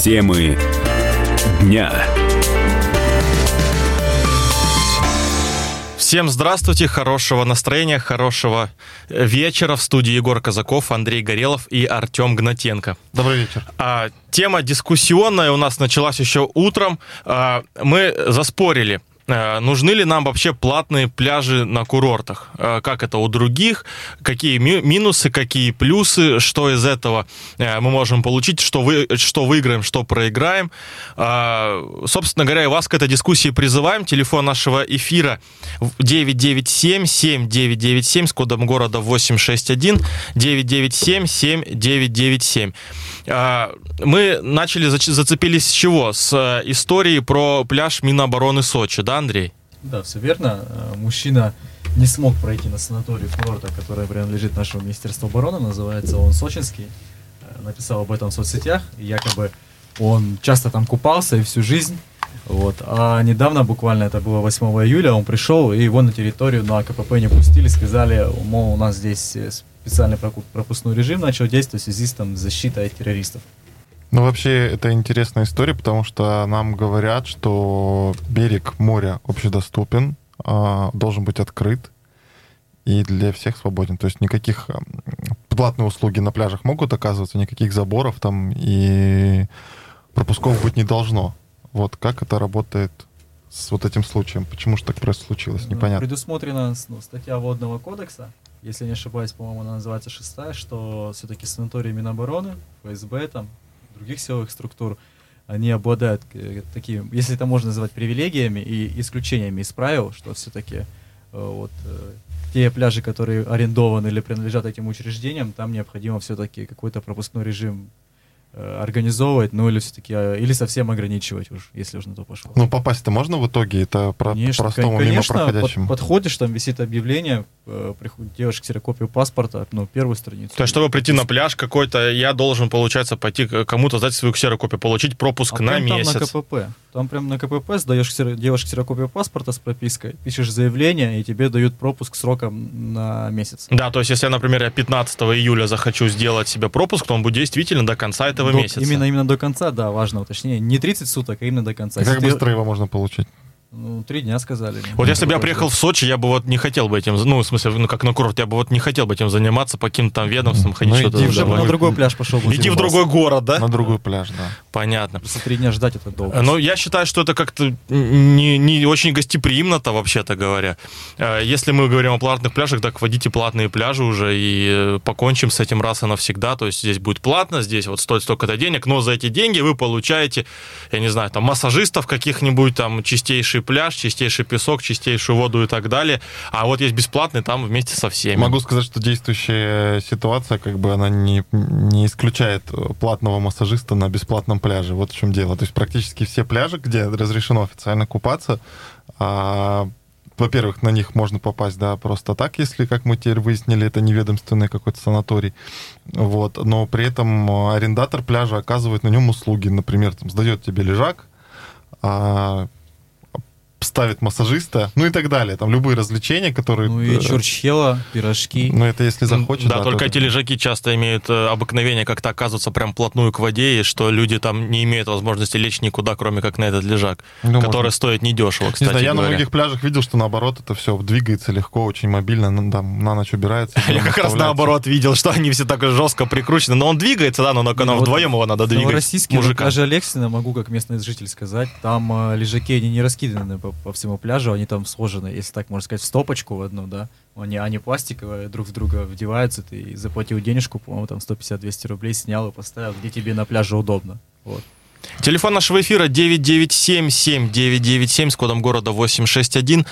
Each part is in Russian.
Темы дня. Всем здравствуйте, хорошего настроения, хорошего вечера. В студии Егор Казаков, Андрей Горелов и Артем Гнатенко. Добрый вечер. Тема дискуссионная у нас началась еще утром. Мы заспорили, нужны ли нам вообще платные пляжи на курортах? Как это у других? Какие минусы, какие плюсы? Что из этого мы можем получить? Что выиграем, что проиграем? Собственно говоря, и вас к этой дискуссии призываем. Телефон нашего эфира 997-7997 с кодом города 861 997-7997. Мы зацепились с чего? С истории про пляж Минобороны Сочи, да, Андрей? Да, все верно. Мужчина не смог пройти на санаторий курорта, который принадлежит нашему Министерству обороны, называется он Сочинский. Написал об этом в соцсетях, и якобы он часто там купался и всю жизнь. Вот. А недавно, буквально это было 8 июля, он пришел, и его на территорию на КПП не пустили, сказали, мол, у нас здесь специальный пропускной режим начал действовать в связи с защитой от террористов. Ну, вообще, это интересная история, потому что нам говорят, что берег моря общедоступен, должен быть открыт и для всех свободен. То есть никаких платные услуги на пляжах могут оказываться, никаких заборов там и пропусков быть не должно. Вот как это работает с вот этим случаем? Почему же так просто случилось? Непонятно. Предусмотрена статья Водного кодекса, если не ошибаюсь, по-моему, она называется 6-я, что все-таки санатории Минобороны, ФСБ, там, других силовых структур, они обладают такими, если это можно назвать привилегиями и исключениями из правил, что все-таки те пляжи, которые арендованы или принадлежат этим учреждениям, там необходимо все-таки какой-то пропускной режим организовывать, ну или все-таки, или совсем ограничивать уж, если уж на то пошло. Ну, попасть-то можно в итоге? Это простому мимо проходящему? Подходишь, там висит объявление, делаешь ксерокопию паспорта, первую страницу. То есть, чтобы прийти на пляж какой-то, я должен, получается, пойти кому-то сдать свою ксерокопию, получить пропуск на месяц. Там на КПП. Там прям на КПП делаешь ксерокопию паспорта с пропиской, пишешь заявление, и тебе дают пропуск сроком на месяц. Да, то есть, если, например, я 15 июля захочу сделать себе пропуск, то он будет действительно до конца этого месяца. Именно до конца, да, важно уточнение. Не 30 суток, а именно до конца. Как быстро его можно получить? 3 дня сказали. Вот если бы я приехал в Сочи, я бы не хотел бы этим, в смысле, как на курорт, я бы не хотел бы этим заниматься, по каким-то там ведомствам ходить, что-то. На другой пляж пошел бы. Иди в другой город, да? На другой пляж, да. Понятно. Просто 3 дня ждать это долго. Но я считаю, что это как-то не очень гостеприимно-то, вообще-то говоря. Если мы говорим о платных пляжах, так вводите платные пляжи уже и покончим с этим раз и навсегда. То есть здесь будет платно, здесь вот стоит столько-то денег, но за эти деньги вы получаете, я не знаю, там массажистов каких-нибудь, там чистейший пляж, чистейший песок, чистейшую воду и так далее. А вот есть бесплатный там вместе со всеми. Могу сказать, что действующая ситуация, она не исключает платного массажиста на бесплатном пляже. Вот в чем дело. То есть практически все пляжи, где разрешено официально купаться, во-первых, на них можно попасть, да, просто так, если, как мы теперь выяснили, это неведомственный какой-то санаторий. Вот. Но при этом арендатор пляжа оказывает на нем услуги. Например, там, сдает тебе лежак, ставит массажиста, ну и так далее. Там любые развлечения, которые... Ну и чурчхела, пирожки. Ну это если захочет. Да, только эти лежаки часто имеют обыкновение как-то оказываться прям вплотную к воде, и что люди там не имеют возможности лечь никуда, кроме как на этот лежак, который стоит недешево, кстати говоря. Я на многих пляжах видел, что наоборот это все двигается легко, очень мобильно, там на ночь убирается. Я как раз наоборот видел, что они все так жестко прикручены, но он двигается, да, но вдвоем его надо двигать. Российский пляже Алексина, могу как местный житель сказать, там лежаки, они не раскиданы по всему пляжу, они там сложены, если так можно сказать, в стопочку в одну, да, они пластиковые, друг в друга вдеваются, ты заплатил денежку, по-моему, там 150-200 рублей, снял и поставил, где тебе на пляже удобно, вот. Телефон нашего эфира 997-7997 с кодом города 861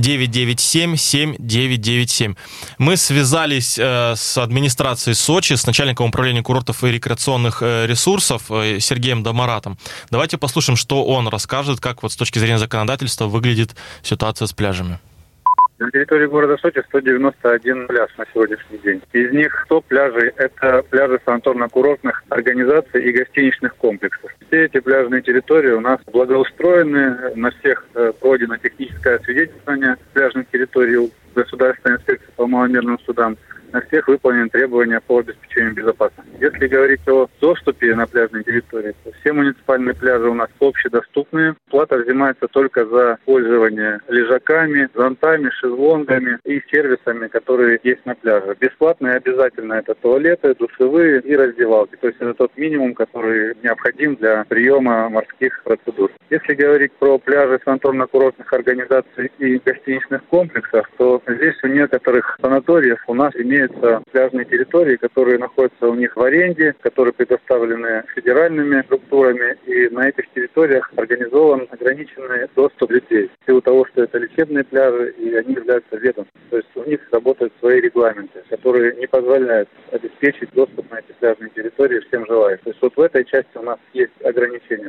997-7997. Мы связались с администрацией Сочи, с начальником управления курортов и рекреационных ресурсов Сергеем Домаратом. Давайте послушаем, что он расскажет, как вот с точки зрения законодательства выглядит ситуация с пляжами. На территории города Сочи 191 пляж на сегодняшний день. Из них 100 пляжей – это пляжи санаторно-курортных организаций и гостиничных комплексов. Все эти пляжные территории у нас благоустроены, на всех пройдено техническое освидетельствование пляжных территорий у Государственной инспекции по маломерным судам. на всех выполнены требования по обеспечению безопасности. Если говорить о доступе на пляжной территории, то все муниципальные пляжи у нас общедоступные. Плата взимается только за пользование лежаками, зонтами, шезлонгами и сервисами, которые есть на пляже. Бесплатно и обязательно это туалеты, душевые и раздевалки. То есть это тот минимум, который необходим для приема морских процедур. Если говорить про пляжи санаторно-курортных организаций и гостиничных комплексов, то здесь у некоторых санаториев у нас имеются пляжные территории, которые находятся у них в аренде, которые предоставлены федеральными структурами, и на этих территориях организован ограниченный доступ людей. В силу того, что это лечебные пляжи, и они являются ведомством. То есть у них работают свои регламенты, которые не позволяют обеспечить доступ на эти пляжные территории всем желающим. То есть вот в этой части у нас есть ограничения.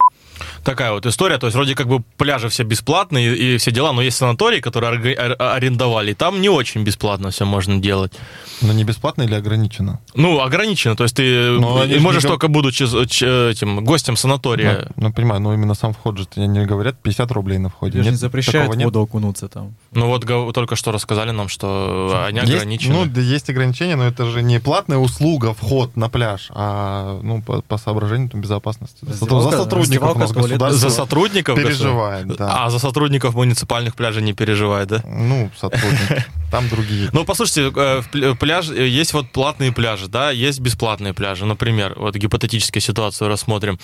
Такая вот история, то есть вроде как бы пляжи все бесплатные и все дела, но есть санатории, которые арендовали, и там не очень бесплатно все можно делать. Но не бесплатно или ограничено? Ну, ограничено, то есть ты можешь только будучи этим гостем санатория. Ну, понимаю, но именно сам вход же не говорят 50 рублей на входе. Нет, не запрещают в воду окунуться там. Ну вот только что рассказали нам, что они ограничены. Ну, да, есть ограничения, но это же не платная услуга, вход на пляж, а по соображению безопасности. За сотрудников у нас государство за сотрудников переживает, да. А за сотрудников муниципальных пляжей не переживает, да? Ну, сотрудники. Там другие. Ну, послушайте, пляж, есть вот платные пляжи, да, есть бесплатные пляжи. Например, вот гипотетическую ситуацию рассмотрим.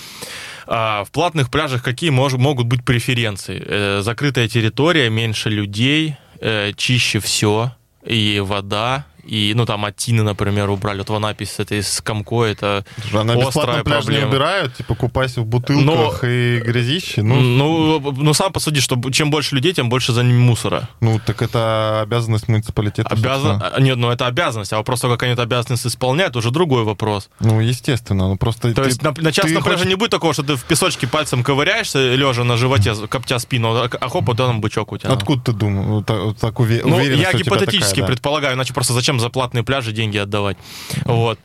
В платных пляжах какие могут быть преференции? Закрытая территория, меньше людей, чище все, и вода, и, ну, там, от Тины, например, убрали. Вот в Анапе с этой скамкой, это острая пляж проблема. Не убирают, типа, купайся в бутылках и грязище. Ну, сам посуди, что чем больше людей, тем больше за ними мусора. Ну, так это обязанность муниципалитета. Нет, ну, это обязанность, а вопрос, как они эту обязанность исполняют, уже другой вопрос. Ну, естественно, ну, просто... То есть на частном пляже не будет такого, что ты в песочке пальцем ковыряешься, лежа на животе, коптя спину, а хоп, вот там бычок у тебя. Откуда ты думаешь? Так уверен, ну, я что гипотетически такая, предполагаю, иначе просто зачем за платные пляжи деньги отдавать? Вот.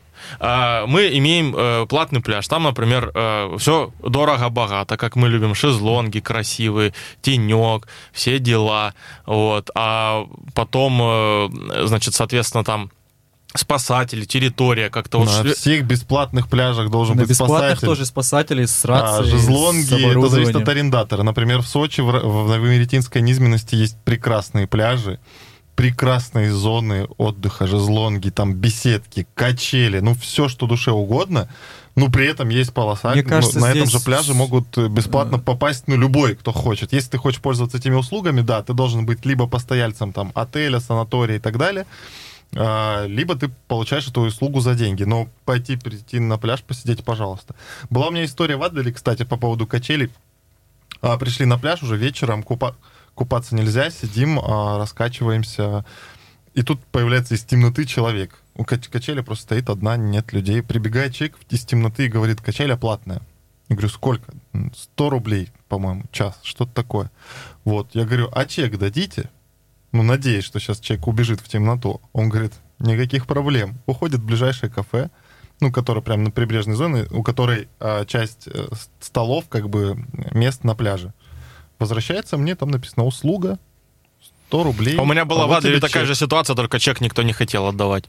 Мы имеем платный пляж. Там, например, все дорого-богато, как мы любим. Шезлонги красивые, тенек, все дела. Вот. А потом, значит, соответственно, там спасатели, территория как-то... На всех бесплатных пляжах должен быть спасатель. На бесплатных тоже спасатели с рацией, шезлонги, с оборудованием. Это зависит от арендатора. Например, в Сочи, в Новоимеретинской низменности есть прекрасные пляжи, прекрасные зоны отдыха, шезлонги, там беседки, качели, ну все, что душе угодно, но при этом есть полоса. Мне кажется, на этом же пляже могут бесплатно попасть, ну, любой, кто хочет. Если ты хочешь пользоваться этими услугами, да, ты должен быть либо постояльцем там отеля, санатория и так далее, либо ты получаешь эту услугу за деньги. Но прийти на пляж, посидеть, пожалуйста. Была у меня история в Адлере, кстати, по поводу качелей. Пришли на пляж уже вечером, купаться нельзя, сидим, раскачиваемся, и тут появляется из темноты человек. У качели просто стоит одна, нет людей. Прибегает человек из темноты и говорит: качеля платная. Я говорю: сколько? 100 рублей, по-моему, час, что-то такое. Вот, я говорю: а чек дадите? Ну, надеюсь, что сейчас человек убежит в темноту. Он говорит: никаких проблем. Уходит в ближайшее кафе, ну, которое прямо на прибрежной зоне, у которой часть столов, как бы, мест на пляже. Возвращается мне, там написано: услуга, 100 рублей. У меня была в Адлере такая же ситуация, только чек никто не хотел отдавать.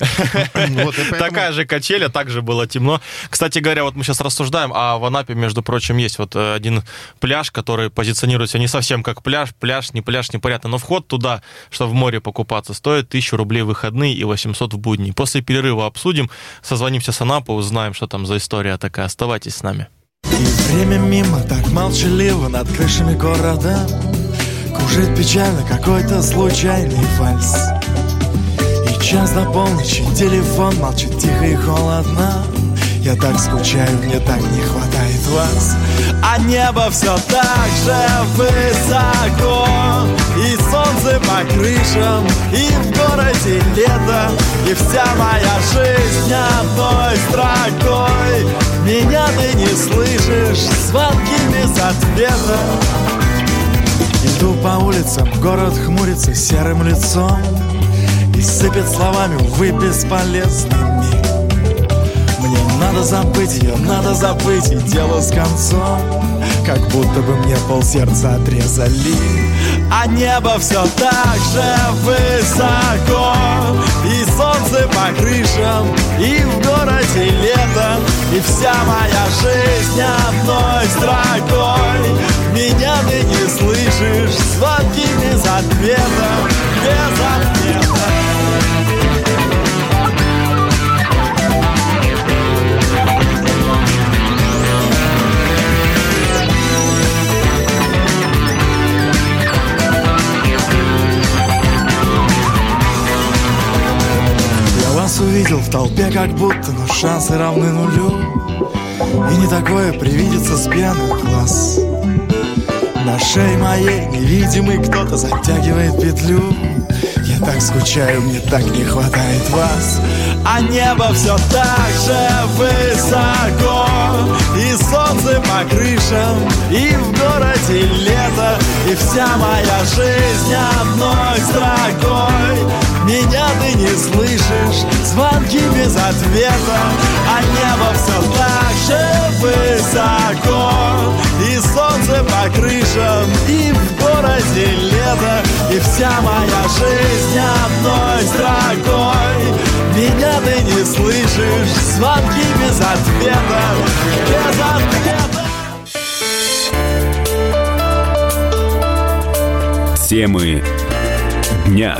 Такая же качеля, так же было темно. Кстати говоря, вот мы сейчас рассуждаем, а в Анапе, между прочим, есть вот один пляж, который позиционируется не совсем как пляж, непонятно, но вход туда, чтобы в море покупаться, стоит 1000 рублей в выходные и 800 в будни. После перерыва обсудим, созвонимся с Анапой, узнаем, что там за история такая. Оставайтесь с нами. И время мимо так молчаливо над крышами города кружит печально какой-то случайный вальс. И час до полночи телефон молчит тихо и холодно. Я так скучаю, мне так не хватает вас. А небо все так же высоко, и солнце по крышам, и в городе лето, и вся моя жизнь одной строкой. Меня ты не слышишь, звонки без ответа. Иду по улицам, город хмурится серым лицом и сыпет словами, увы, бесполезными. Мне надо забыть ее, надо забыть, и дело с концом. Как будто бы мне полсердца отрезали. А небо все так же высоко, и солнце по крышам, и в городе лето, и вся моя жизнь одной строкой. Меня ты не слышишь, звонки без ответа, без ответа. Вас увидел в толпе как будто, но шансы равны нулю. И не такое привидится с пьяных глаз. На шее моей невидимый кто-то затягивает петлю. Я так скучаю, мне так не хватает вас. А небо все так же высоко, и солнце по крышам, и в городе лето, и вся моя жизнь одной строкой. Меня ты не слышишь, звонки без ответа, а небо все так же высоко, и солнце по крышам, и в городе лето, и вся моя жизнь одной строкой. Меня ты не слышишь, звонки без ответа, без ответа. Темы дня.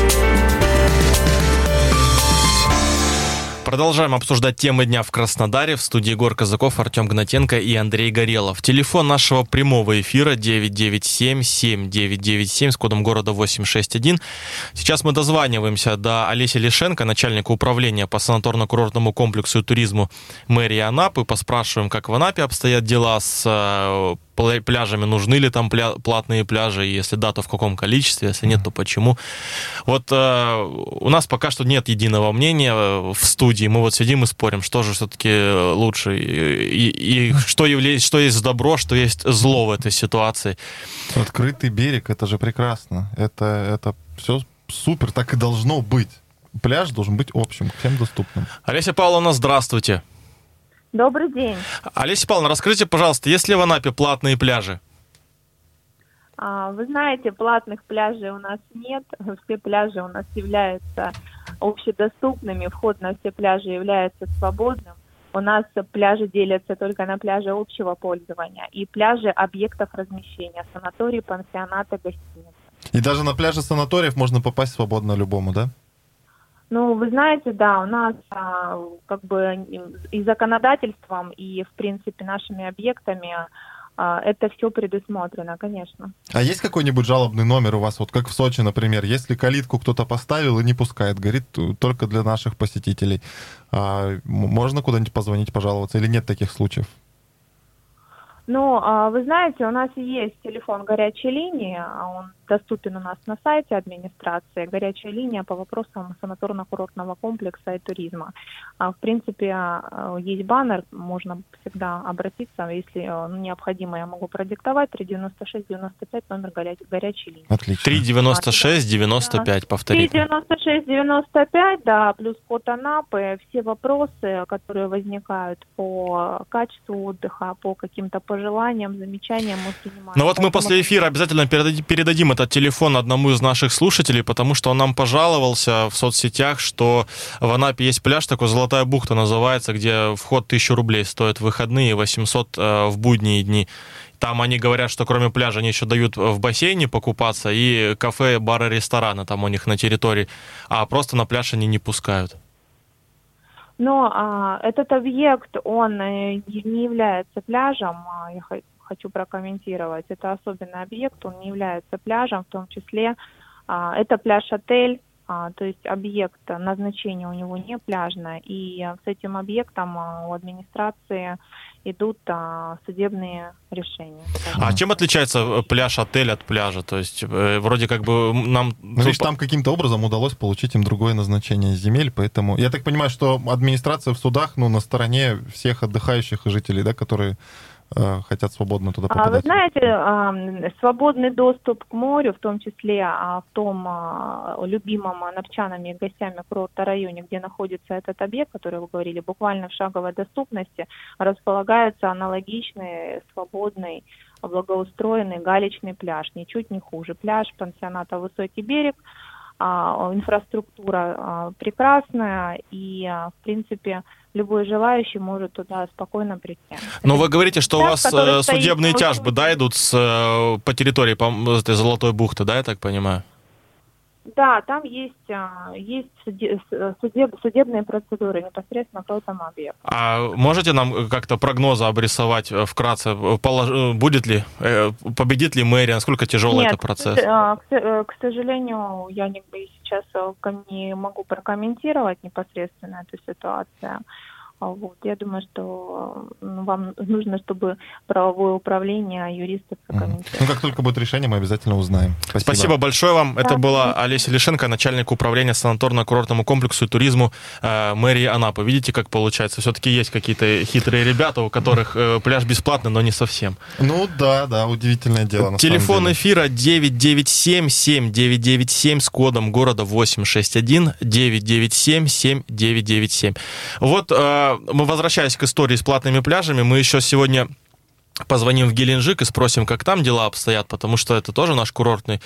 Продолжаем обсуждать темы дня в Краснодаре. В студии Егор Казаков, Артем Гнатенко и Андрей Горелов. Телефон нашего прямого эфира 997-7997 с кодом города 861. Сейчас мы дозваниваемся до Олеси Лишенко, начальника управления по санаторно-курортному комплексу и туризму мэрии Анапы. Поспрашиваем, как в Анапе обстоят дела с пляжами, нужны ли там платные пляжи, и если да, то в каком количестве, если нет, то почему. Вот у нас пока что нет единого мнения в студии, мы вот сидим и спорим, что же все-таки лучше, и что есть добро, что есть зло в этой ситуации. Открытый берег, это же прекрасно, это все супер, так и должно быть. Пляж должен быть общим, всем доступным. Олеся Павловна, здравствуйте. Добрый день. Олеся Павловна, расскажите, пожалуйста, есть ли в Анапе платные пляжи? Вы знаете, платных пляжей у нас нет. Все пляжи у нас являются общедоступными. Вход на все пляжи является свободным. У нас пляжи делятся только на пляжи общего пользования и пляжи объектов размещения, санатории, пансионаты, гостиницы. И даже на пляже санаториев можно попасть свободно любому, да? Ну, вы знаете, да, у нас как бы и законодательством, и, в принципе, нашими объектами это все предусмотрено, конечно. А есть какой-нибудь жалобный номер у вас, вот как в Сочи, например, если калитку кто-то поставил и не пускает, говорит, только для наших посетителей, можно куда-нибудь позвонить, пожаловаться, или нет таких случаев? Ну, вы знаете, у нас есть телефон горячей линии, он доступен у нас на сайте администрации, горячая линия по вопросам санаторно-курортного комплекса и туризма. В принципе, есть баннер, можно всегда обратиться, если необходимо, я могу продиктовать, 396-95, номер горячей линии. Отлично. 396-95, повторите. 396-95, да, плюс код Анапы, все вопросы, которые возникают по качеству отдыха, по каким-то пожеланиям, замечаниям мы принимаем. Ну вот мы после эфира обязательно передадим этот телефон одному из наших слушателей, потому что он нам пожаловался в соцсетях, что в Анапе есть пляж, такой «Золотая бухта» называется, где вход 1000 рублей стоит в выходные, 800 в будние дни. Там они говорят, что кроме пляжа они еще дают в бассейне покупаться и кафе, бары, рестораны там у них на территории, а просто на пляж они не пускают. Но этот объект, он не является пляжем, я хочу прокомментировать. Это особенный объект, он не является пляжем, в том числе это пляж-отель, то есть объект, назначение у него не пляжное, и с этим объектом у администрации идут судебные решения. А чем отличается пляж-отель от пляжа? То есть вроде как бы нам... Ну, видишь, там каким-то образом удалось получить им другое назначение земель, поэтому... Я так понимаю, что администрация в судах, на стороне всех отдыхающих и жителей, да, которые хотят свободно туда попадать. Вы знаете, свободный доступ к морю, в том числе в том любимом анапчанами и гостями курорта районе, где находится этот объект, который вы говорили, буквально в шаговой доступности, располагается аналогичный, свободный, благоустроенный галечный пляж, ничуть не хуже. Пляж пансионата «Высокий берег», инфраструктура прекрасная, и, в принципе, любой желающий может туда спокойно прийти. Но вы говорите, что у вас судебные стоит... тяжбы, да, идут по территории этой Золотой бухты, да, я так понимаю? Да, там есть судебные процедуры непосредственно по этому объекту. А можете нам как-то прогнозы обрисовать вкратце? Будет ли, победит ли мэрия? Насколько тяжелый это процесс? К сожалению, я сейчас не могу прокомментировать непосредственно эту ситуацию. Вот. Я думаю, что вам нужно, чтобы правовое управление, юристы прокомментировали. Ну, как только будет решение, мы обязательно узнаем. Спасибо большое вам. Это была Олеся Лишенко, начальник управления санаторно-курортному комплексу и туризму мэрии Анапы. Видите, как получается? Все-таки есть какие-то хитрые ребята, у которых пляж бесплатный, но не совсем. Ну да, удивительное дело. Телефон эфира 997-7997 с кодом города 861 997-7997. Вот мы, возвращаясь к истории с платными пляжами, мы еще сегодня позвоним в Геленджик и спросим, как там дела обстоят, потому что это тоже наш курортный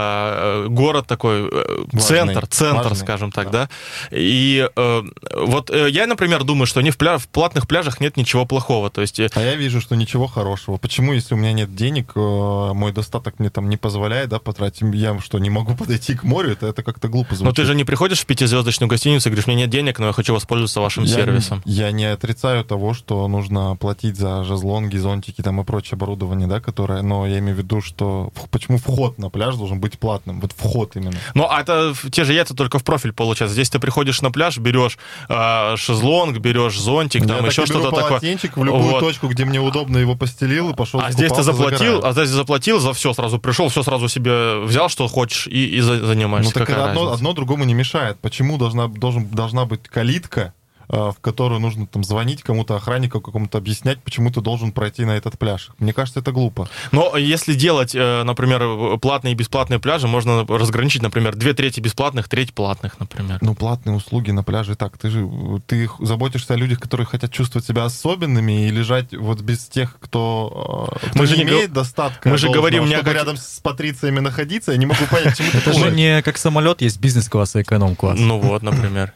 город такой, центр, важный, скажем так, да. И вот я, например, думаю, что в платных пляжах нет ничего плохого, то есть... А я вижу, что ничего хорошего. Почему, если у меня нет денег, мой достаток мне там не позволяет, да, потратить, я что, не могу подойти к морю? Это как-то глупо звучит. Но ты же не приходишь в 5-звездочную гостиницу и говоришь, у меня нет денег, но я хочу воспользоваться вашим сервисом. Я не отрицаю того, что нужно платить за шезлонги, зонтики там и прочее оборудование, да, которое, но я имею в виду, что почему вход на пляж должен быть платным, вот вход именно. Ну, а это те же яйца только в профиль получается. Здесь ты приходишь на пляж, берешь шезлонг, берешь зонтик, там еще что-то такое. Полотенчик в любую точку, где мне удобно, его постелил и пошел. А здесь ты заплатил, за все сразу пришел, все сразу себе взял, что хочешь, и занимаешься. Ну, так одно другому не мешает. Почему должна быть калитка, в которую нужно там звонить кому-то, охраннику какому-то, объяснять, почему ты должен пройти на этот пляж? Мне кажется, это глупо. Но если делать, например, платные и бесплатные пляжи, можно разграничить, например, 2/3 бесплатных, треть платных, например. Ну, платные услуги на пляже так. Ты заботишься о людях, которые хотят чувствовать себя особенными и лежать вот без тех, кто не имеет достатка. Мы же говорим, чтобы рядом с патрициями находиться, я не могу понять, чему ты Это же не как самолет, есть бизнес-класс и эконом-класс. Ну вот, например.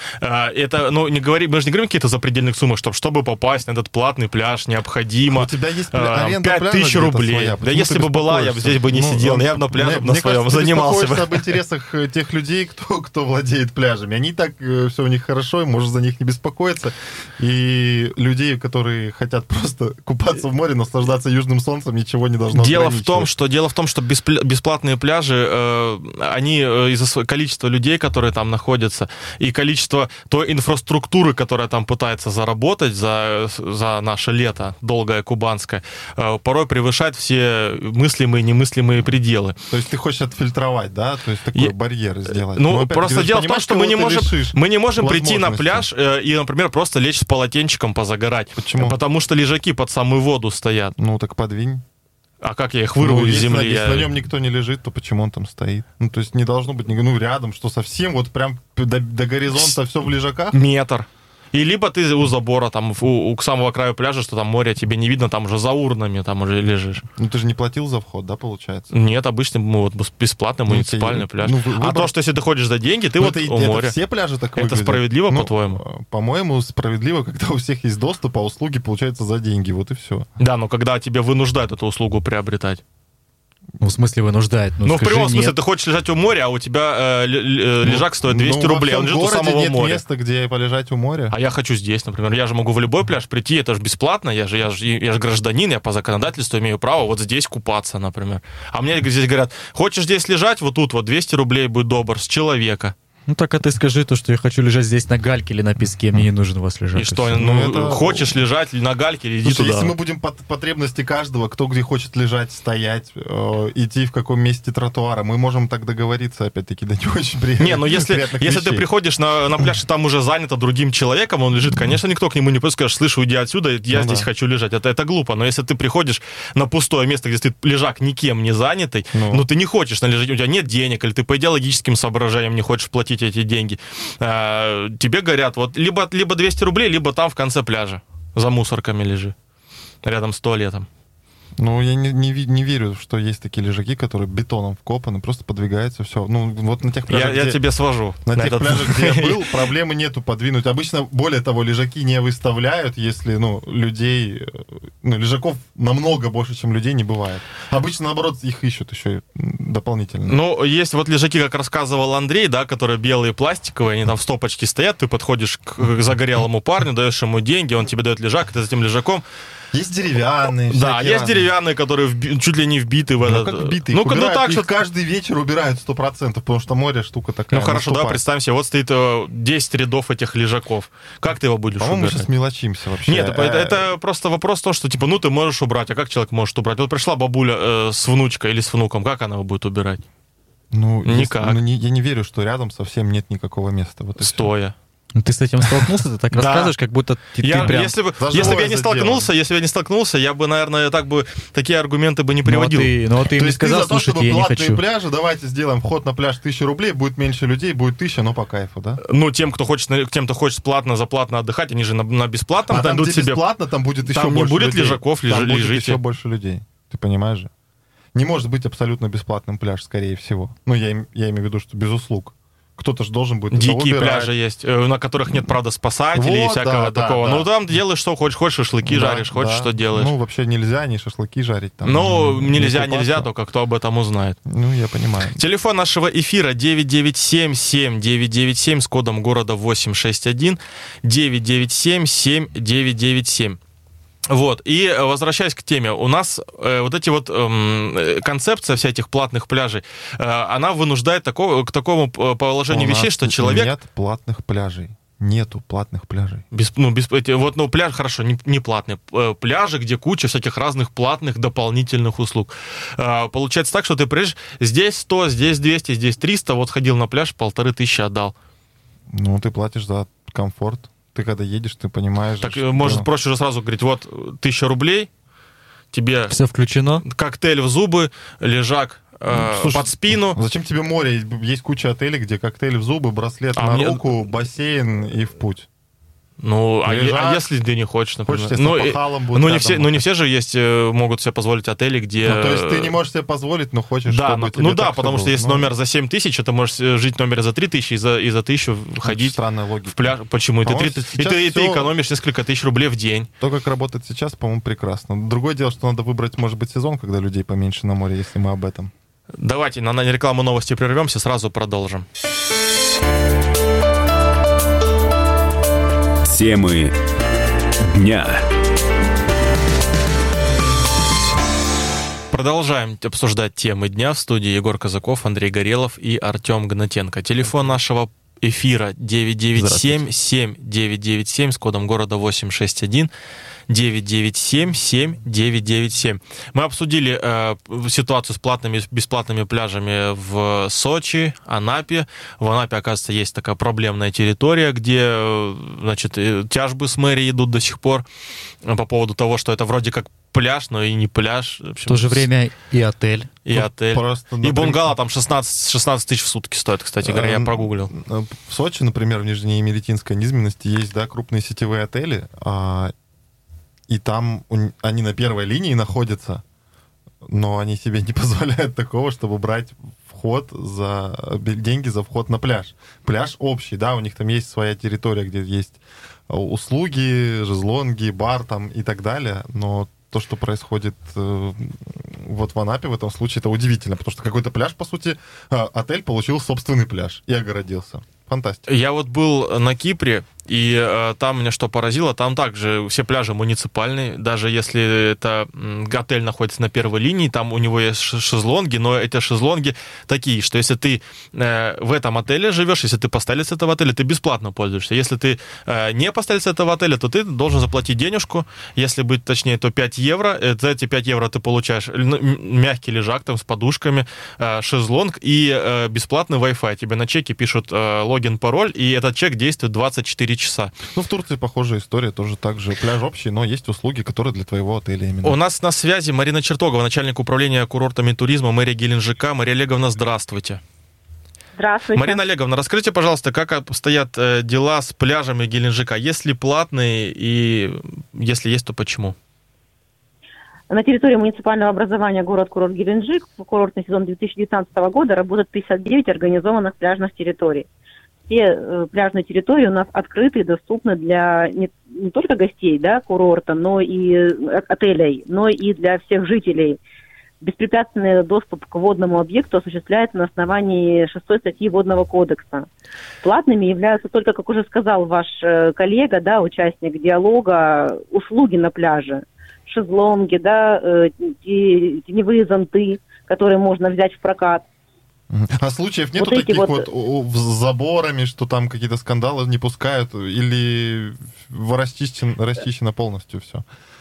Это, мы же не говорим какие-то запредельных суммах, чтобы попасть на этот платный пляж, необходимо. У тебя есть аренда 5000 рублей. Своя. Да если бы была, я бы здесь бы не сидел, я бы на пляже на своем занимался бы. Мне кажется, об интересах тех людей, кто владеет пляжами. Они так, все у них хорошо, и можно за них не беспокоиться. И людей, которые хотят просто купаться в море, наслаждаться южным солнцем, ничего не должно Дело в том, что бесплатные пляжи, они из-за количества людей, которые там находятся, и количество той инфраструктуры, которая там пытается заработать за наше лето, долгое кубанское, порой превышает все мыслимые и немыслимые пределы. То есть ты хочешь отфильтровать, да? То есть такой барьер сделать. Ну, просто дело в том, что мы не можем прийти на пляж и, например, просто лечь с полотенчиком позагорать. Почему? Потому что лежаки под самую воду стоят. Ну, так подвинь. А как я их вырву из земли? Если на нем никто не лежит, то почему он там стоит? Ну, то есть не должно быть, рядом, что совсем вот прям до горизонта все в лежаках? Метр. И либо ты у забора, там, у самого края пляжа, что там море тебе не видно, там уже за урнами, там уже лежишь. Ну, ты же не платил за вход, да, получается? Нет, обычно бесплатный муниципальный пляж. А то, что если ты ходишь за деньги, ты вот у моря. Все пляжи так выглядят? Это справедливо, по-твоему? По-моему, справедливо, когда у всех есть доступ, а услуги получаются за деньги, вот и все. Да, но когда тебя вынуждают эту услугу приобретать. Ну, в смысле вынуждает. Ну, в прямом смысле, ты хочешь лежать у моря, а у тебя лежак стоит 200 рублей, он лежит у самого нет моря. Места, где полежать у моря. А я хочу здесь, например. Я же могу в любой пляж прийти, это же бесплатно, я же гражданин, я по законодательству имею право вот здесь купаться, например. А мне здесь говорят, хочешь здесь лежать, вот тут вот 200 рублей, будь добр, с человека. Ну так а ты скажи то, что я хочу лежать здесь на гальке или на песке, мне не нужен у вас лежать. И что, хочешь лежать на гальке, иди туда. Если мы будем по потребности каждого, кто где хочет лежать, стоять, идти в каком месте тротуара, мы можем так договориться, опять-таки, да не очень приятно. Не, но если ты приходишь на пляж, и там уже занято другим человеком, он лежит, конечно, никто к нему не подойдет, скажет, слышь, уйди отсюда, я здесь хочу лежать. Это глупо, но если ты приходишь на пустое место, где стоит лежак никем не занятый, но ты не хочешь належать, у тебя нет денег, или ты по идеологическим соображениям не хочешь платить эти деньги, тебе говорят, вот либо 200 рублей, либо там в конце пляжа за мусорками лежи, рядом с туалетом. Ну, я не верю, что есть такие лежаки, которые бетоном вкопаны, просто подвигается все. Ну, вот на тех пляжах, Я тебе свожу. на тех пляжах, где я был, проблемы нету подвинуть. Обычно, более того, лежаки не выставляют, если, людей, лежаков намного больше, чем людей, не бывает. Обычно, наоборот, их ищут еще дополнительно. Ну, есть вот лежаки, как рассказывал Андрей, да, которые белые, пластиковые, они там в стопочке стоят, ты подходишь к загорелому парню, даешь ему деньги, он тебе дает лежак, ты за этим лежаком. Есть деревянные. Да, есть деревянные, которые чуть ли не вбиты в этот... как вбитые. Ну, так, их каждый вечер убирают 100%, потому что море штука такая. Ну, хорошо, да, представь себе, вот стоит 10 рядов этих лежаков. Как ты его будешь убирать? Мы сейчас мелочимся вообще. Нет, это просто вопрос того, что, ты можешь убрать, а как человек может убрать? Вот пришла бабуля с внучкой или с внуком, как она его будет убирать? Никак. Я не верю, что рядом совсем нет никакого места. Вот стоя. Ты с этим столкнулся, ты так рассказываешь, как будто ты прям... Если бы я не столкнулся, я бы, наверное, такие аргументы бы не приводил. Но ты мне сказал, слушайте, я не хочу. Пляжи, давайте сделаем вход на пляж 1000 рублей, будет меньше людей, будет 1000, но по кайфу, да? Ну, тем, кто хочет за платно отдыхать, они же на бесплатном найдут себе... бесплатно, там будет еще больше людей. Там не будет лежаков, там лежите. будет еще больше людей, ты понимаешь же? Не может быть абсолютно бесплатным пляж, скорее всего. Ну, я имею в виду, что без услуг. Кто-то же должен будет это убирать. Дикие пляжи есть, на которых нет, правда, спасателей и всякого такого. Ну, там делаешь, что хочешь. Хочешь шашлыки жаришь, хочешь, что делаешь. Ну, вообще нельзя ни шашлыки жарить. Там, нельзя, только кто об этом узнает. Ну, я понимаю. Телефон нашего эфира 997-7997 с кодом города 861. 997-7997. Вот, и возвращаясь к теме, у нас вот эти вот концепция вся этих платных пляжей, она вынуждает к такому положению вещей, что человек... Нет платных пляжей. Нету платных пляжей. Пляж, хорошо, не платные. Пляжи, где куча всяких разных платных дополнительных услуг. Получается так, что ты приезжаешь, здесь 100, здесь 200, здесь 300, вот ходил на пляж, 1500 отдал. Ну, ты платишь за комфорт. Ты когда едешь, ты понимаешь... Так, может, проще уже сразу говорить, вот 1000 рублей, тебе... Все включено. Коктейль в зубы, лежак под спину. Зачем тебе море? Есть куча отелей, где коктейль в зубы, браслет на руку, бассейн и в путь. Ну, а если ты не хочешь, например? Не все же могут себе позволить отели, где... то есть ты не можешь себе позволить, но хочешь, чтобы тебе потому что если номер за 7000, ты можешь жить в номере за 3000 и за 1000 ходить странная логика. В пляж. Почему? И ты экономишь несколько тысяч рублей в день. То, как работает сейчас, по-моему, прекрасно. Другое дело, что надо выбрать, может быть, сезон, когда людей поменьше на море, если мы об этом. Давайте на рекламу новости прервемся, сразу продолжим. Темы дня. Продолжаем обсуждать темы дня. В студии Егор Казаков, Андрей Горелов и Артем Гнатенко. Телефон нашего эфира 997-7997 с кодом города 861. 997-7997. Мы обсудили ситуацию с платными и бесплатными пляжами в Сочи, Анапе. В Анапе, оказывается, есть такая проблемная территория, где, тяжбы с мэрией идут до сих пор по поводу того, что это вроде как пляж, но и не пляж. В то же время и отель. И бунгало там 16 тысяч в сутки стоит, кстати говоря, я прогуглил. В Сочи, например, в Нижнеемеретинской низменности есть, крупные сетевые отели, и там они на первой линии находятся, но они себе не позволяют такого, чтобы брать деньги за вход на пляж. Пляж общий, у них там есть своя территория, где есть услуги, шезлонги, бар там и так далее, но то, что происходит вот в Анапе в этом случае, это удивительно, потому что какой-то пляж, по сути, отель получил собственный пляж и огородился. Фантастика. Я вот был на Кипре, и там меня что поразило, там также все пляжи муниципальные, даже если это отель находится на первой линии, там у него есть шезлонги, но эти шезлонги такие, что если ты в этом отеле живешь, если ты постоялец этого отеля, ты бесплатно пользуешься. Если ты не постоялец этого отеля, то ты должен заплатить денежку, если быть точнее, то 5 евро. За эти 5 евро ты получаешь мягкий лежак там с подушками, шезлонг и бесплатный Wi-Fi. Тебе на чеке пишут логин, пароль, и этот чек действует 24 часа. В Турции похожая история, тоже так же. Пляж общий, но есть услуги, которые для твоего отеля именно. У нас на связи Марина Чертогова, начальник управления курортами и туризма мэрии Геленджика. Мария Олеговна, здравствуйте. Здравствуйте. Марина Олеговна, расскажите, пожалуйста, как обстоят дела с пляжами Геленджика? Есть ли платные, и если есть, то почему? На территории муниципального образования город-курорт Геленджик в курортный сезон 2019 года работает 59 организованных пляжных территорий. Все пляжные территории у нас открыты и доступны для не только гостей, да, курорта, но и отелей, но и для всех жителей. Беспрепятственный доступ к водному объекту осуществляется на основании 6 статьи Водного кодекса. Платными являются только, как уже сказал ваш коллега, да, участник диалога, услуги на пляже. Шезлонги, да, теневые зонты, которые можно взять в прокат. А случаев нету вот таких вот с заборами, что там какие-то скандалы не пускают, или расчищено полностью все?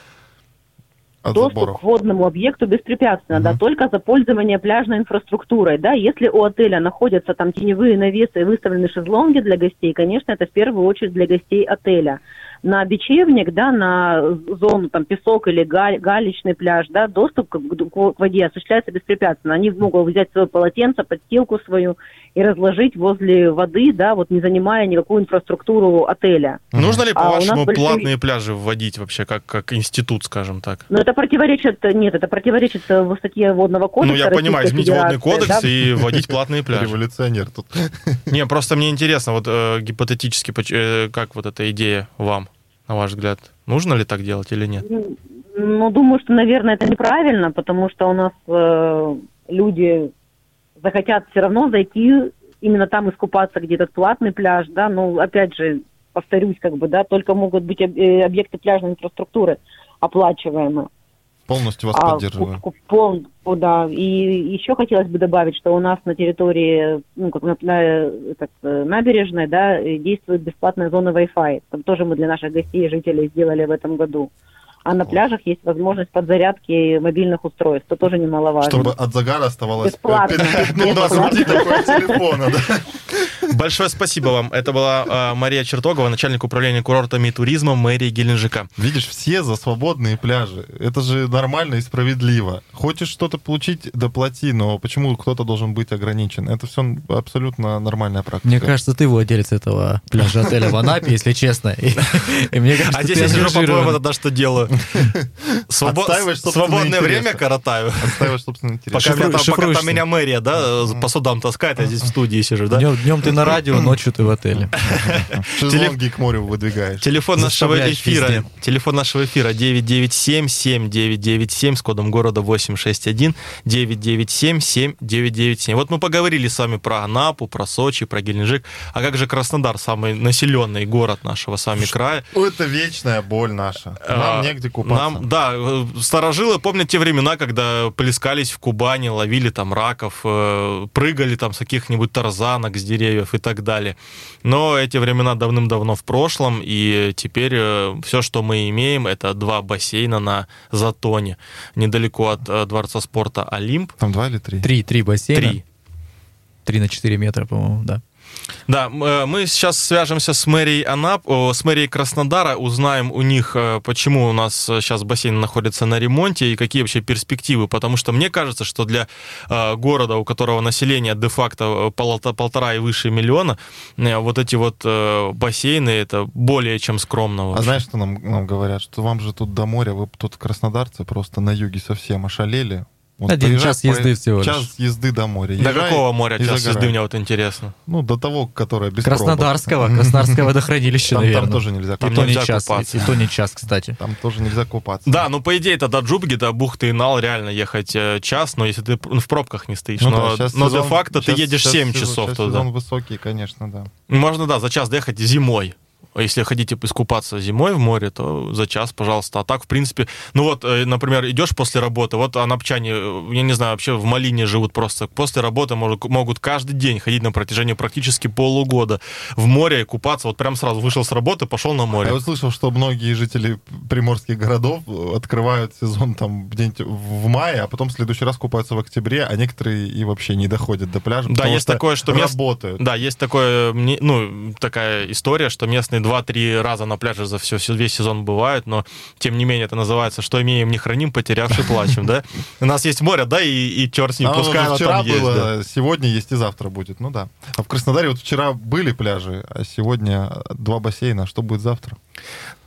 Доступ к водному объекту беспрепятственно, да, только за пользование пляжной инфраструктурой, да, если у отеля находятся там теневые навесы и выставлены шезлонги для гостей, конечно, это в первую очередь для гостей отеля. На бечевник, да, на зону, там, песок или галечный пляж, да, доступ к воде осуществляется беспрепятственно. Они могут взять свое полотенце, подстилку свою и разложить возле воды, да, вот не занимая никакую инфраструктуру отеля. Нужно ли, по-вашему, платные пляжи вводить вообще, как институт, скажем так? Ну, это противоречит в статье Водного кодекса. Ну, я понимаю, изменить Водный кодекс, да? И вводить платные пляжи. Революционер тут. Не, просто мне интересно, вот гипотетически, как вот эта идея вам? На ваш взгляд, нужно ли так делать или нет? Ну, думаю, что, наверное, это неправильно, потому что у нас люди захотят все равно зайти, именно там искупаться, где этот платный пляж, да, ну, опять же, повторюсь, как бы, да, только могут быть объекты пляжной инфраструктуры оплачиваемые. Полностью вас поддерживаю. Да, и еще хотелось бы добавить, что у нас на территории, ну, как набережной, да, действует бесплатная зона Wi-Fi. Там тоже мы для наших гостей и жителей сделали в этом году. А на пляжах есть возможность подзарядки мобильных устройств, это тоже немаловажно. Чтобы от загара оставалось бесплатно. Телефона, да. Большое спасибо вам. Это была Мария Чертогова, начальник управления курортами и туризмом мэрии Геленджика. Видишь, все за свободные пляжи. Это же нормально и справедливо. Хочешь что-то получить, доплати, но почему кто-то должен быть ограничен? Это все абсолютно нормальная практика. Мне кажется, ты владелец этого пляжа отеля в Анапе, если честно. А здесь я сижу, по-твоему, тогда что делаю? Свободное время коротаю. Отстаиваешь собственный интерес. Пока там меня мэрия, да, по судам таскает, я здесь в студии сижу, да? Днем ты на радио, ночью ты в отеле. Шезлонги к морю выдвигаешь. Телефон нашего эфира 997-7997 с кодом города 861 997-7997. Вот мы поговорили с вами про Анапу, про Сочи, про Геленджик. А как же Краснодар, самый населенный город нашего с вами края? Это вечная боль наша. Нам негде купаться. Да, старожилы помнят те времена, когда плескались в Кубани, ловили там раков, прыгали там с каких-нибудь тарзанок с деревьев и так далее. Но эти времена давным-давно в прошлом, и теперь все, что мы имеем, это 2 бассейна на Затоне, недалеко от Дворца спорта «Олимп». Там 2 или 3? 3 бассейна. 3 на 4 метра, по-моему, да. Да, мы сейчас свяжемся с мэрией Краснодара, узнаем у них, почему у нас сейчас бассейн находится на ремонте и какие вообще перспективы, потому что мне кажется, что для города, у которого население де-факто 1,5 и выше миллиона, вот эти вот бассейны, это более чем скромно. А знаешь, что нам говорят? Что вам же тут до моря, вы тут краснодарцы просто на юге совсем ошалели. Вот 1 час езды всего лишь. Час езды до моря. До какого моря час езды, мне вот интересно? Ну, до того, которое без Краснодарского водохранилища, наверное. Там тоже нельзя купаться. И то не час, кстати. Там тоже нельзя купаться. Да, ну, по идее, до Джубги, до бухты Инал реально ехать час, но если ты в пробках не стоишь. Но де-факто ты едешь 7 часов туда. Сезон высокий, конечно, да. Можно, да, за час доехать зимой. Если хотите искупаться зимой в море, то за час, пожалуйста. А так, в принципе, ну вот, например, идешь после работы, вот анапчане, я не знаю, вообще в Малине живут просто. После работы могут каждый день ходить на протяжении практически полугода в море и купаться. Вот прям сразу вышел с работы, пошел на море. Я вот слышал, что многие жители приморских городов открывают сезон там где-нибудь в мае, а потом в следующий раз купаются в октябре, а некоторые и вообще не доходят до пляжа, да, есть такое, что работают. Да, есть такое, ну, такая история, что местные 2-3 раза на пляже за весь сезон бывают, но тем не менее это называется «что имеем, не храним, потерявши плачем», да? У нас есть море, да, и черт с ним, пускай оно вчера там есть. Было, сегодня есть и завтра будет, ну да. А в Краснодаре вот вчера были пляжи, а сегодня 2 бассейна, а что будет завтра?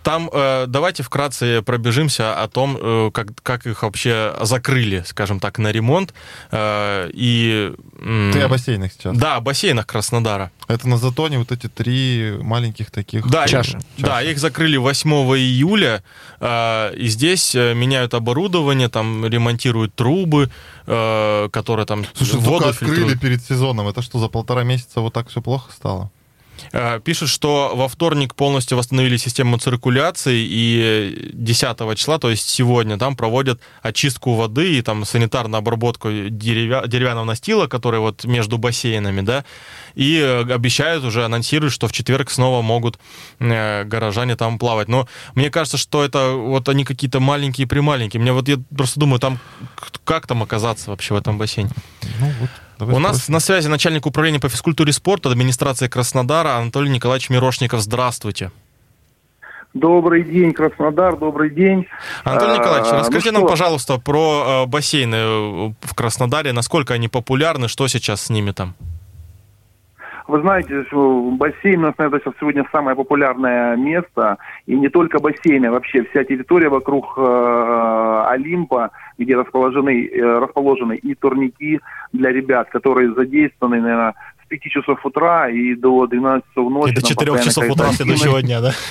Там давайте вкратце пробежимся о том, как их вообще закрыли, скажем так, на ремонт. И... Ты о бассейнах сейчас? Да, о бассейнах Краснодара. Это на Затоне вот эти 3 маленьких таких чаши. Да, их закрыли 8 июля, и здесь меняют оборудование, там ремонтируют трубы, которые там воду фильтруют. Открыли перед сезоном. Это что, за 1,5 месяца вот так все плохо стало? Пишут, что во вторник полностью восстановили систему циркуляции, и 10 числа, то есть сегодня, там проводят очистку воды и там санитарную обработку деревянного настила, который вот между бассейнами, да, и обещают, уже анонсируют, что в четверг снова могут горожане там плавать. Но мне кажется, что это вот они какие-то маленькие-прималенькие. Я просто думаю, там как там оказаться вообще в этом бассейне? У нас на связи начальник управления по физкультуре и спорту администрации Краснодара Анатолий Николаевич Мирошников. Здравствуйте. Добрый день, Краснодар, добрый день. Анатолий Николаевич, расскажите нам, пожалуйста, про бассейны в Краснодаре, насколько они популярны, что сейчас с ними там? Вы знаете, бассейн у нас, наверное, сейчас сегодня самое популярное место. И не только бассейны, а вообще вся территория вокруг Олимпа, где расположены и турники для ребят, которые задействованы, наверное, с 5 часов утра и до 12 часов ночи. И до 4 часов утра следующего дня, да?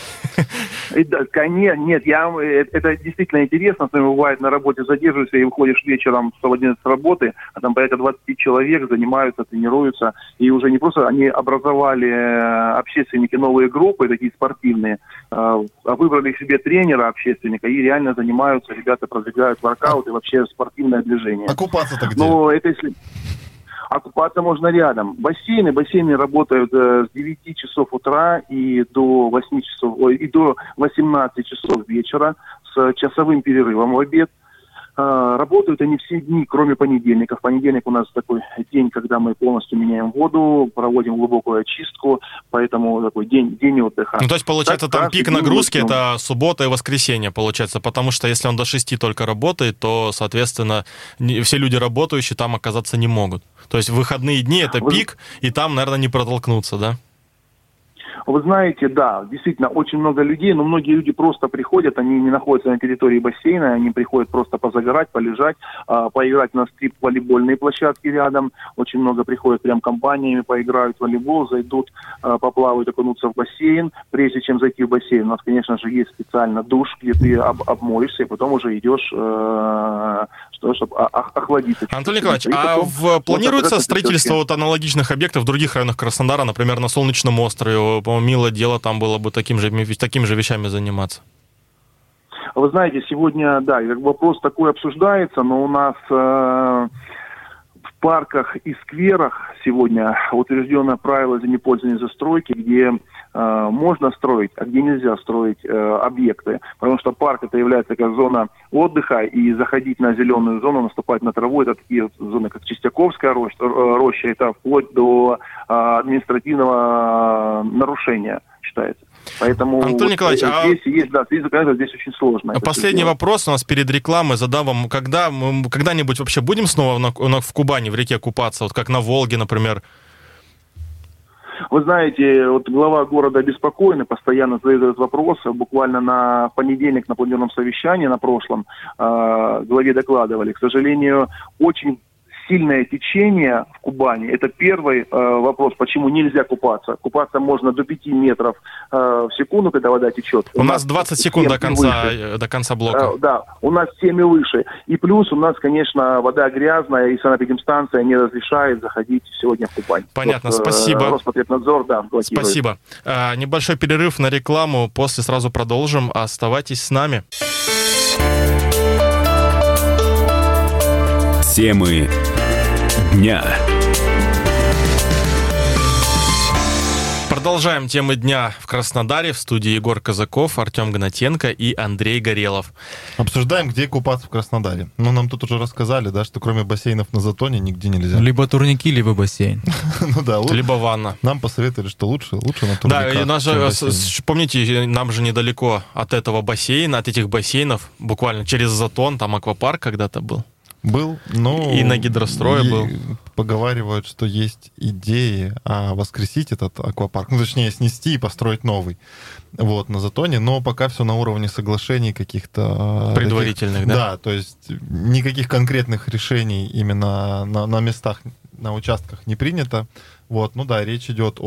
Нет, это действительно интересно. С нами бывает на работе задерживаешься и выходишь вечером в 11 с работы, а там порядка 20 человек занимаются, тренируются. И уже не просто они образовали общественники новые группы, такие спортивные, а выбрали себе тренера общественника и реально занимаются, ребята продвигают воркаут и вообще спортивное движение. А купаться-то где? Но это если... А купаться можно рядом. Бассейны работают с 9 часов утра и до 8 часов, и до 18 часов вечера с часовым перерывом в обед. Работают они все дни, кроме понедельника. В понедельник у нас такой день, когда мы полностью меняем воду, проводим глубокую очистку, поэтому такой день отдыха. Ну, то есть, получается, там пик нагрузки, это суббота и воскресенье, получается, потому что если он до 6 только работает, то, соответственно, все люди работающие там оказаться не могут. То есть, в выходные дни это пик, и там, наверное, не протолкнуться, да? Вы знаете, да, действительно, очень много людей, но многие люди просто приходят, они не находятся на территории бассейна, они приходят просто позагорать, полежать, поиграть на стрип-волейбольные площадки рядом. Очень много приходят прям компаниями, поиграют в волейбол, зайдут, поплавают, окунутся в бассейн. Прежде чем зайти в бассейн, у нас, конечно же, есть специально душ, где ты обмоешься, и потом уже идешь, чтобы охладиться. Анатолий Николаевич, планируется строительство вот аналогичных объектов в других районах Краснодара, например, на Солнечном острове? По-моему, милое дело там было бы такими же вещами заниматься. Вы знаете, сегодня, да, вопрос такой обсуждается, но у нас в парках и скверах сегодня утверждено правило землепользования застройки, где можно строить, а где нельзя строить объекты. Потому что парк это является такая зона отдыха, и заходить на зеленую зону, наступать на траву, это такие зоны, как Чистяковская роща, это вплоть до административного нарушения считается. Поэтому Анатолий Николаевич, здесь очень сложно. Последний вопрос у нас перед рекламой задам вам. Когда-нибудь вообще будем снова в Кубани, в реке купаться, вот как на Волге, например? Вы знаете, вот глава города обеспокоен и постоянно задает этот вопрос. Буквально на понедельник на планерном совещании, на прошлом, главе докладывали. К сожалению, очень сильное течение в Кубани. Это первый вопрос, почему нельзя купаться. Купаться можно до 5 метров в секунду, когда вода течет. У нас 20 секунд до конца блока. Да, у нас 7 и выше. И плюс у нас, конечно, вода грязная, и санэпидемстанция не разрешает заходить сегодня в Кубань. Понятно, спасибо. Роспотребнадзор, да, блокирует. Спасибо. Небольшой перерыв на рекламу, после сразу продолжим. Оставайтесь с нами. Темы дня. Продолжаем темы дня в Краснодаре. В студии Егор Казаков, Артем Гнатенко и Андрей Горелов. Обсуждаем, где купаться в Краснодаре. Ну, нам тут уже рассказали, да, что кроме бассейнов на Затоне нигде нельзя. Либо турники, либо бассейн. Ну да, либо ванна. Нам посоветовали, что лучше на турниках. Да, и нас же, помните, нам же недалеко от этого бассейна, от этих бассейнов, буквально через Затон, там аквапарк когда-то был. Был, но... И на гидрострое был. Поговаривают, что есть идеи воскресить этот аквапарк, ну, точнее, снести и построить новый. Вот, на Затоне, но пока все на уровне соглашений каких-то... Предварительных, да? Да, то есть никаких конкретных решений именно на местах, на участках не принято. Вот, ну да, речь идет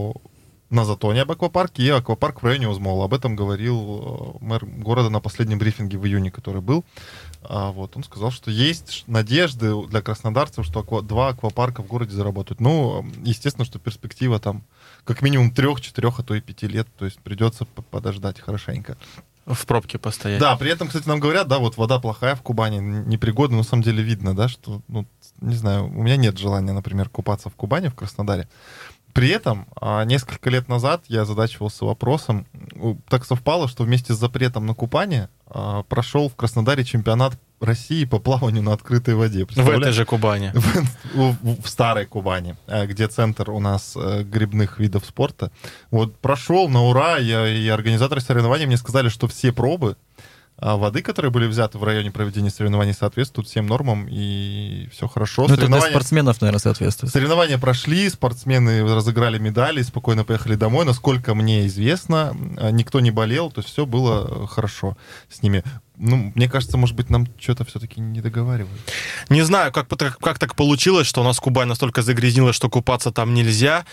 на Затоне об аквапарке и аквапарк в районе Узмола. Об этом говорил мэр города на последнем брифинге в июне, который был. Вот, он сказал, что есть надежды для краснодарцев, что 2 аквапарка в городе заработают. Ну, естественно, что перспектива там как минимум 3, 4, а то и 5 лет. То есть придется подождать хорошенько. В пробке постоять. Да, при этом, кстати, нам говорят, да, вот вода плохая в Кубани, непригодна, но на самом деле видно, да, что, ну, не знаю, у меня нет желания, например, купаться в Кубани, в Краснодаре. При этом несколько лет назад я озадачивался вопросом, так совпало, что вместе с запретом на купание прошел в Краснодаре чемпионат России по плаванию на открытой воде. В этой же Кубани. В старой Кубани, где центр у нас грибных видов спорта. Вот прошел на ура, и организаторы соревнований мне сказали, что все пробы воды, которые были взяты в районе проведения соревнований, соответствуют всем нормам, и все хорошо. Ну, это для спортсменов, наверное, соответствует. Соревнования прошли, спортсмены разыграли медали, спокойно поехали домой. Насколько мне известно, никто не болел, то есть все было хорошо с ними. Ну, мне кажется, может быть, нам что-то все-таки не договаривают. Не знаю, как так получилось, что у нас Кубань настолько загрязнилась, что купаться там нельзя,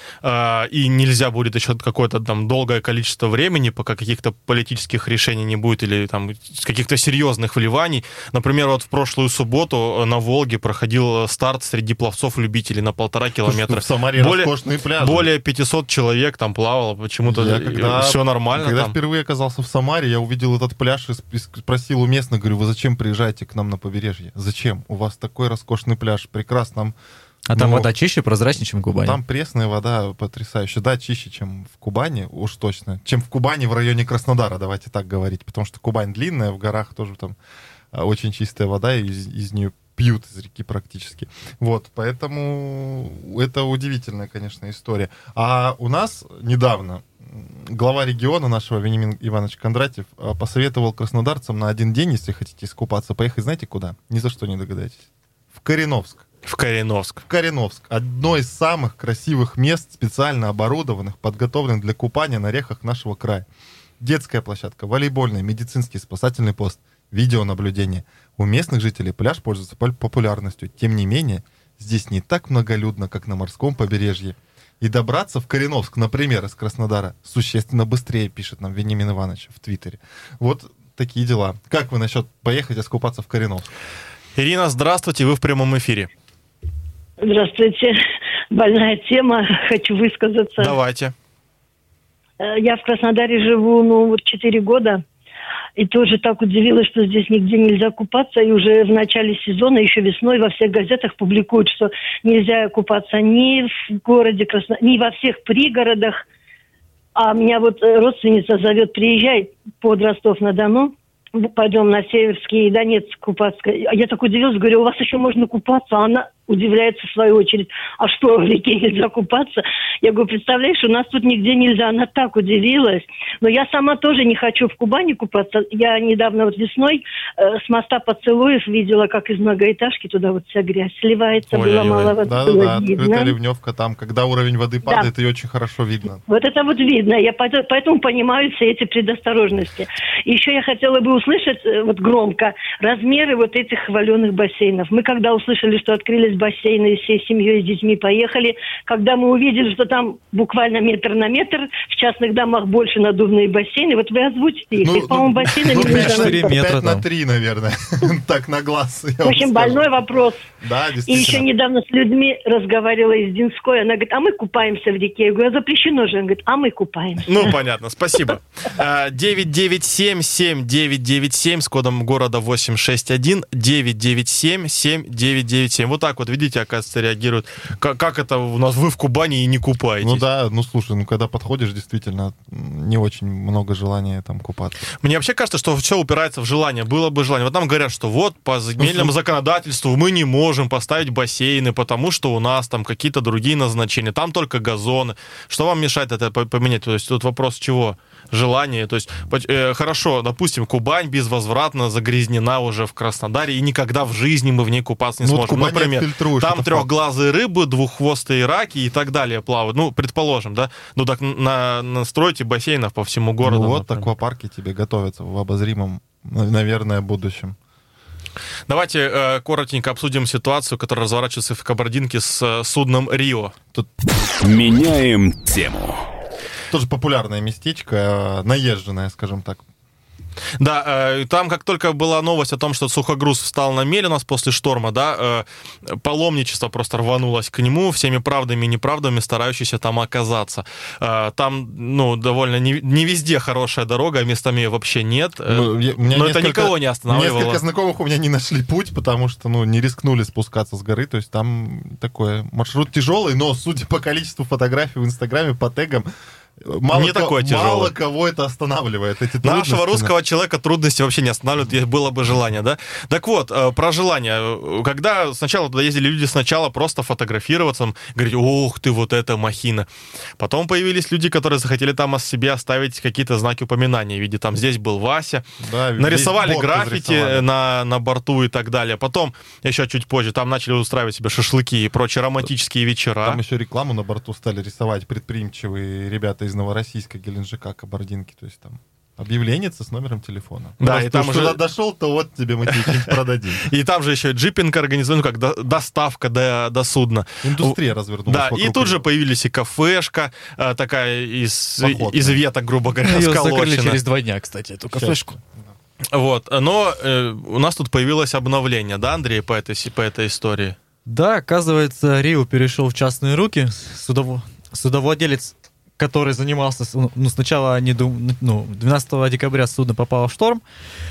и нельзя будет еще какое-то там долгое количество времени, пока каких-то политических решений не будет или там каких-то серьезных вливаний. Например, вот в прошлую субботу на Волге проходил старт среди пловцов-любителей на 1,5 километра. В Самаре роскошные пляжи. Более 500 человек там плавало, почему-то все нормально. Когда там. Впервые оказался в Самаре, я увидел этот пляж и спросил у местных, говорю, вы зачем приезжаете к нам на побережье? Зачем? У вас такой роскошный пляж, прекрасно. А там вода чище, прозрачнее, чем в Кубани? Там пресная вода потрясающая. Да, чище, чем в Кубани, уж точно. Чем в Кубани в районе Краснодара, давайте так говорить. Потому что Кубань длинная, в горах тоже там очень чистая вода, и из нее пьют из реки практически. Вот, поэтому это удивительная, конечно, история. А у нас недавно глава региона нашего, Вениамин Иванович Кондратьев, посоветовал краснодарцам на один день, если хотите искупаться, поехать, знаете, куда? Ни за что не догадаетесь. В Кореновск. В Кореновск. В Кореновск. Одно из самых красивых мест, специально оборудованных, подготовленных для купания на реках нашего края. Детская площадка, волейбольная, медицинский спасательный пост, видеонаблюдение. У местных жителей пляж пользуется популярностью. Тем не менее, здесь не так многолюдно, как на морском побережье. И добраться в Кореновск, например, из Краснодара, существенно быстрее, пишет нам Вениамин Иванович в Твиттере. Вот такие дела. Как вы насчет поехать искупаться в Кореновск? Ирина, здравствуйте, вы в прямом эфире. Здравствуйте. Больная тема, хочу высказаться. Давайте. Я в Краснодаре живу, 4 года. И тоже так удивилась, что здесь нигде нельзя купаться. И уже в начале сезона, еще весной, во всех газетах публикуют, что нельзя купаться ни в городе Краснодар, ни во всех пригородах. А меня вот родственница зовет, приезжай под Ростов-на-Дону, пойдем на Северский и Донецк купаться. Я так удивилась, говорю, у вас еще можно купаться? А она удивляется в свою очередь, а что, в реке нельзя купаться? Я говорю, представляешь, у нас тут нигде нельзя. Она так удивилась. Но я сама тоже не хочу в Кубани купаться. Я недавно вот весной с моста Поцелуев видела, как из многоэтажки туда вот вся грязь сливается. Было мало воды. Да, открытая ливневка там, когда уровень воды падает, ее очень хорошо видно. Вот это вот видно. Я поэтому понимаю все эти предосторожности. Еще я хотела бы услышать вот громко размеры вот этих хваленых бассейнов. Мы когда услышали, что открылись бассейны, и всей семьей с детьми поехали, когда мы увидели, что там буквально метр на метр, в частных домах больше надувные бассейны, вот вы озвучите их. По-моему, бассейны... 4 метра 5 на 3, наверное. Так, на глаз. В общем, больной вопрос. Да, и еще недавно с людьми разговаривала из Динской, она говорит, а мы купаемся в реке. Я говорю, а запрещено же. Она говорит, а мы купаемся. Ну, понятно, спасибо. 997-7997 с кодом города 861, 997-7997. Вот так вот, видите, оказывается, реагируют. Как это у нас, вы в Кубани и не купаетесь? Ну да, слушай, когда подходишь, действительно, не очень много желания там купаться. Мне вообще кажется, что все упирается в желание. Было бы желание. Вот нам говорят, что вот по земельному законодательству мы не можем поставить бассейны, потому что у нас там какие-то другие назначения, там только газоны. Что вам мешает это поменять? То есть тут вопрос чего? желание. То есть, хорошо, допустим, Кубань безвозвратно загрязнена уже в Краснодаре, и никогда в жизни мы в ней купаться не сможем. Например, там трехглазые рыбы, двуххвостые раки и так далее плавают. Ну, предположим, да? Ну, так настройте бассейнов по всему городу. Ну, вот например. Аквапарки тебе готовятся в обозримом, наверное, будущем. Давайте коротенько обсудим ситуацию, которая разворачивается в Кабардинке с судном «Рио». Меняем тему. Тоже популярное местечко, наезженное, скажем так. Да, там как только была новость о том, что сухогруз встал на мель у нас после шторма, да, паломничество просто рванулось к нему, всеми правдами и неправдами старающиеся там оказаться. Там, ну, довольно не везде хорошая дорога, местами ее вообще нет, но это никого не останавливало. Несколько знакомых у меня не нашли путь, потому что, ну, не рискнули спускаться с горы, то есть там такой маршрут тяжелый, но, судя по количеству фотографий в Инстаграме, по тегам, мало кого это останавливает. Эти нашего русского человека трудности вообще не останавливают, если было бы желание, да? Так вот, про желание. Когда сначала туда ездили люди, сначала просто фотографироваться, говорить, ох ты, вот это махина. Потом появились люди, которые захотели там о себе оставить какие-то знаки упоминания в виде, там, здесь был Вася. Да, нарисовали граффити на борту и так далее. Потом, еще чуть позже, там начали устраивать себе шашлыки и прочие романтические вечера. Там еще рекламу на борту стали рисовать предприимчивые ребята из Новороссийска, Геленджика, Кабардинки, то есть там объявление с номером телефона. Да, просто и там уже дошел, то вот тебе мы что-нибудь продадим. И там же еще джипинг организован, как доставка до судна. Индустрия развернулась. Да, и тут же появились и кафешка, такая из веток, грубо говоря, сколочена. Ее закрыли через 2 дня, кстати, эту кафешку. Вот, но у нас тут появилось обновление, да, Андрей, по этой истории? Да, оказывается, Рио перешел в частные руки. Судовладелец, который занимался, ну, сначала 12 декабря судно попало в шторм,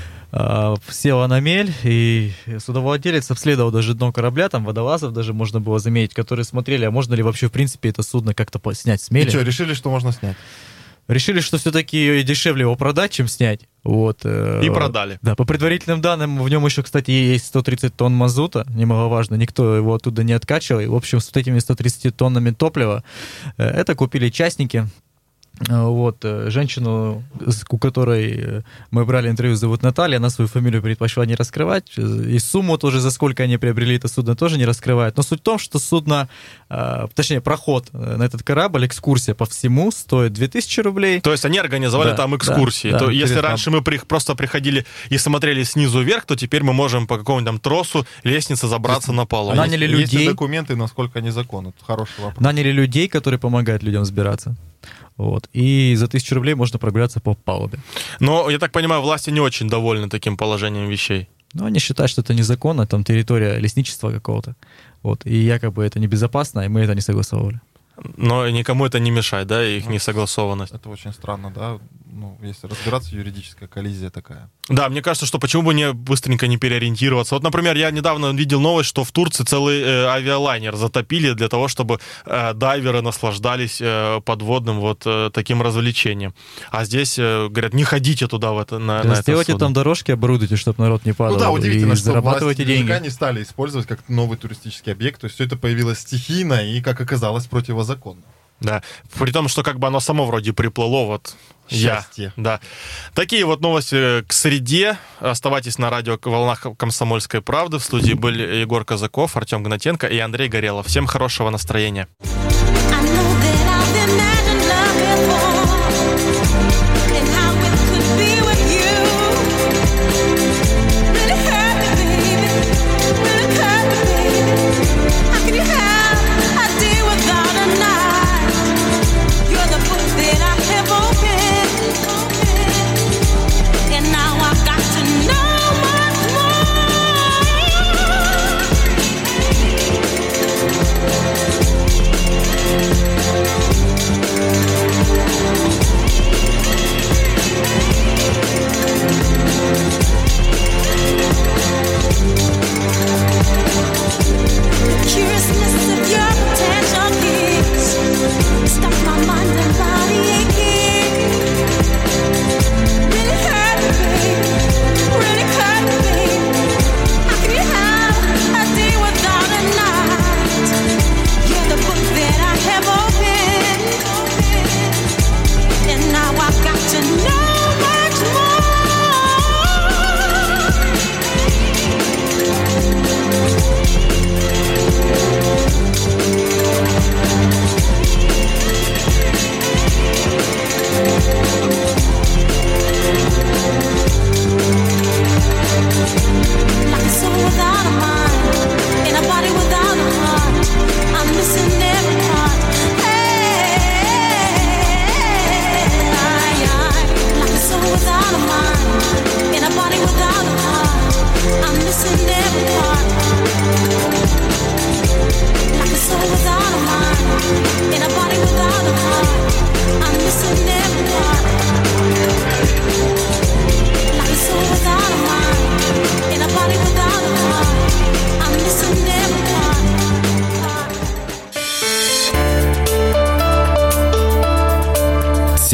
село на мель, и судовладелец обследовал даже дно корабля, там водолазов даже можно было заметить, которые смотрели, а можно ли вообще, в принципе, это судно как-то снять с мели. И что, решили, что можно снять? Решили, что все-таки дешевле его продать, чем снять. Вот. И продали. Да, по предварительным данным, в нем еще, кстати, есть 130 тонн мазута, немаловажно, никто его оттуда не откачивал. И, в общем, с вот этими 130 тоннами топлива это купили частники. Вот, женщину, у которой мы брали интервью, зовут Наталья, она свою фамилию предпочла не раскрывать, и сумму тоже, за сколько они приобрели это судно, тоже не раскрывает. Но суть в том, что судно, точнее, проход на этот корабль, экскурсия по всему стоит 2000 рублей. То есть они организовали там экскурсии. Да, если раньше мы просто приходили и смотрели снизу вверх, то теперь мы можем по какому-нибудь там тросу, лестнице забраться на палубу. Наняли людей. Есть ли документы, насколько они законны? Это хороший вопрос. Наняли людей, которые помогают людям взбираться. Вот. И за 1000 рублей можно прогуляться по палубе. Но, я так понимаю, власти не очень довольны таким положением вещей. Ну, они считают, что это незаконно, там территория лесничества какого-то. Вот. И якобы это небезопасно, и мы это не согласовывали. Но никому это не мешает, да, их несогласованность. Это очень странно, да. Ну, если разбираться, юридическая коллизия такая. Да, мне кажется, что почему бы не быстренько не переориентироваться. Вот, например, я недавно видел новость, что в Турции целый авиалайнер затопили для того, чтобы дайверы наслаждались подводным вот таким развлечением. А здесь говорят, не ходите туда, на это сделайте судно. Там дорожки, оборудуйте, чтобы народ не падал. Ну да, удивительно, и что зарабатывайте деньги. Не стали использовать как новый туристический объект. То есть все это появилось стихийно и, как оказалось, противозаконно. Да, при том, что как бы оно само вроде приплыло, вот счастье. Да. Такие вот новости к среде. Оставайтесь на радио «Волнах Комсомольской правды». В студии были Егор Казаков, Артем Гнатенко и Андрей Горелов. Всем хорошего настроения.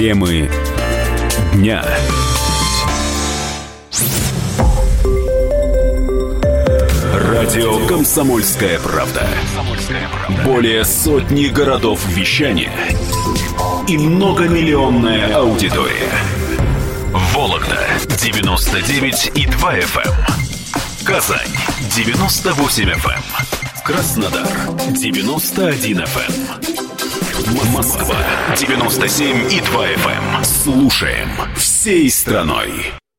Темы дня. Радио «Комсомольская правда». Более сотни городов вещания и многомиллионная аудитория. Вологда 99,2 FM. Казань 98 FM. Краснодар 91 FM. Москва 97,2 FM. Слушаем всей страной.